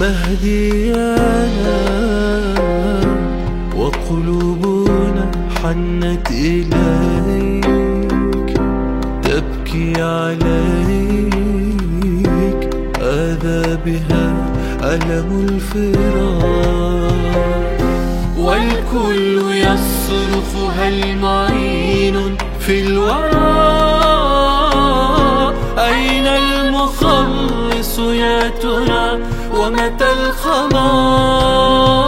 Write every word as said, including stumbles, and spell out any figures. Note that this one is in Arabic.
مهديانا وقلوبنا حنت إليك تبكي عليك آذى بها ألم الفراق. والكل يصرخ هل معين في الوراء؟ أين المخلص يا ترى ومتى الخلاص؟